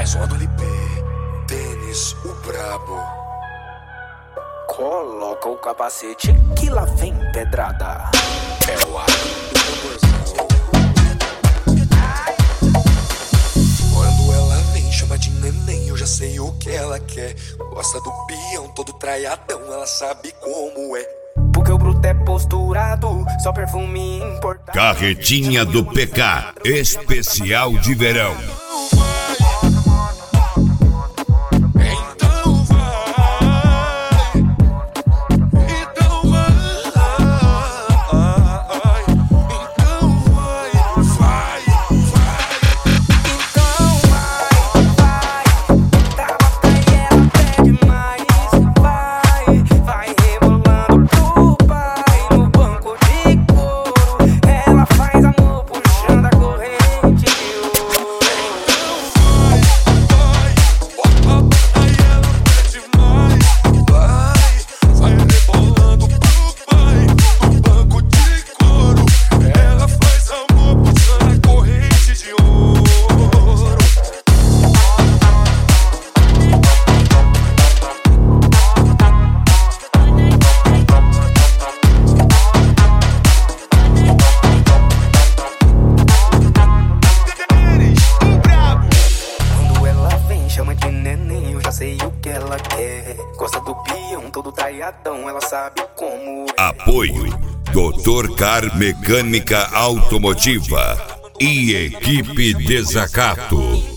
Mais uma do LP, Denis, o brabo. Coloca o capacete que lá vem pedrada. É o ar do tamborzão. Quando ela vem, chama de neném, eu já sei o que ela quer. Gosta do peão, todo traiadão, ela sabe como é. Porque o bruto é posturado, só perfume importado. Carretinha do PK, especial de verão. Sei o que ela quer. Gosta do peão, todo traiadão, ela sabe como é. Apoio Dr. Car Mecânica Automotiva e Equipe Desacato.